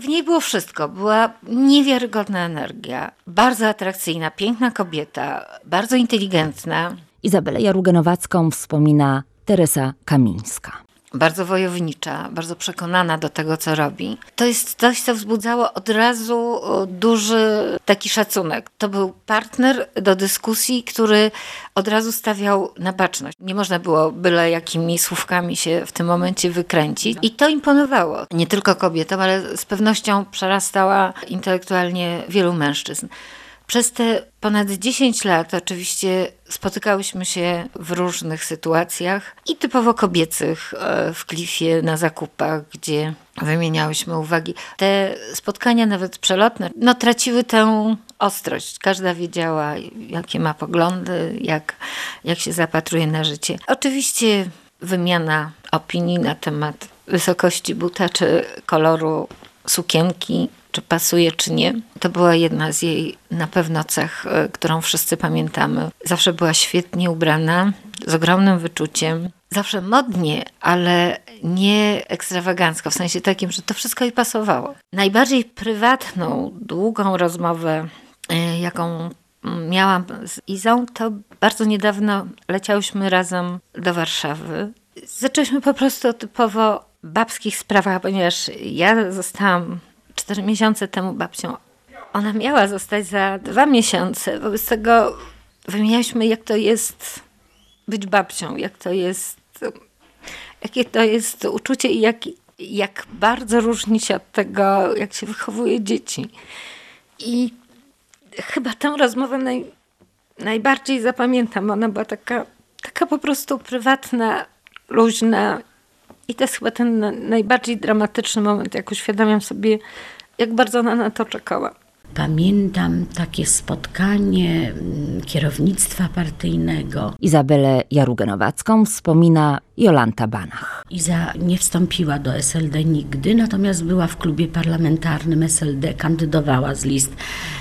W niej było wszystko. Była niewiarygodna energia, bardzo atrakcyjna, piękna kobieta, bardzo inteligentna. Izabelę Jaruga-Nowacką wspomina Teresa Kamińska. Bardzo wojownicza, bardzo przekonana do tego, co robi. To jest coś, co wzbudzało od razu duży taki szacunek. To był partner do dyskusji, który od razu stawiał na baczność. Nie można było byle jakimi słówkami się w tym momencie wykręcić. I to imponowało. Nie tylko kobietom, ale z pewnością przerastała intelektualnie wielu mężczyzn. Przez te ponad 10 lat oczywiście spotykałyśmy się w różnych sytuacjach i typowo kobiecych w Klifie, na zakupach, gdzie wymieniałyśmy uwagi. Te spotkania, nawet przelotne, traciły tę ostrość. Każda wiedziała, jakie ma poglądy, jak się zapatruje na życie. Oczywiście wymiana opinii na temat wysokości buta czy koloru sukienki, czy pasuje, czy nie. To była jedna z jej na pewno cech, którą wszyscy pamiętamy. Zawsze była świetnie ubrana, z ogromnym wyczuciem. Zawsze modnie, ale nie ekstrawagancko, w sensie takim, że to wszystko jej pasowało. Najbardziej prywatną, długą rozmowę, jaką miałam z Izą, to bardzo niedawno leciałyśmy razem do Warszawy. Zaczęłyśmy po prostu o typowo babskich sprawach, ponieważ ja zostałam 4 miesiące temu babcią. Ona miała zostać za 2 miesiące. Wobec tego wymienialiśmy, jak to jest być babcią, jakie to jest uczucie i jak bardzo różni się od tego, jak się wychowuje dzieci. I chyba tę rozmowę najbardziej zapamiętam. Ona była taka po prostu prywatna, luźna. I to jest chyba ten najbardziej dramatyczny moment, jak uświadamiam sobie, jak bardzo ona na to czekała. Pamiętam takie spotkanie kierownictwa partyjnego. Izabelę Jarugę-Nowacką wspomina Jolanta Banach. Iza nie wstąpiła do SLD nigdy, natomiast była w klubie parlamentarnym SLD, kandydowała z list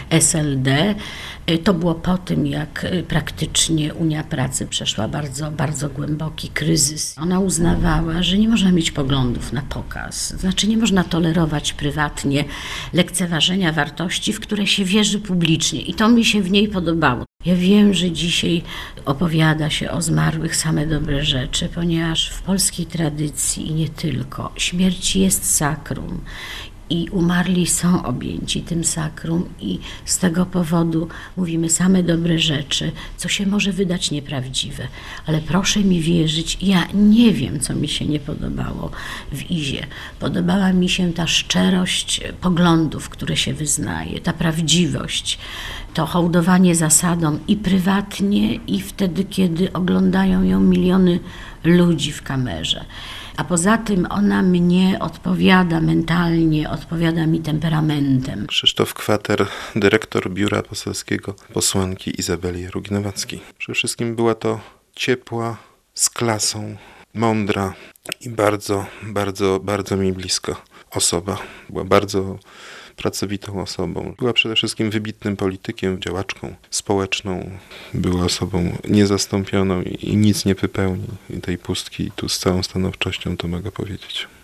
SLD. To było po tym, jak praktycznie Unia Pracy przeszła bardzo, bardzo głęboki kryzys. Ona uznawała, że nie można mieć poglądów na pokaz. Znaczy nie można tolerować prywatnie lekceważenia wartości, w które się wierzy publicznie. I to mi się w niej podobało. Ja wiem, że dzisiaj opowiada się o zmarłych same dobre rzeczy, ponieważ w polskiej tradycji i nie tylko, śmierć jest sakrum. I umarli są objęci tym sakrum i z tego powodu mówimy same dobre rzeczy, co się może wydać nieprawdziwe. Ale proszę mi wierzyć, ja nie wiem, co mi się nie podobało w Izie. Podobała mi się ta szczerość poglądów, które się wyznaje, ta prawdziwość, to hołdowanie zasadom i prywatnie, i wtedy, kiedy oglądają ją miliony ludzi w kamerze. A poza tym ona mnie odpowiada mentalnie, odpowiada mi temperamentem. Krzysztof Kwater, dyrektor biura poselskiego posłanki Izabeli Jarugi-Nowackiej. Przede wszystkim była to ciepła, z klasą, mądra i bardzo, bardzo, bardzo mi blisko osoba. Była bardzo pracowitą osobą. Była przede wszystkim wybitnym politykiem, działaczką społeczną. Była osobą niezastąpioną i nic nie wypełni tej pustki. I tu z całą stanowczością to mogę powiedzieć.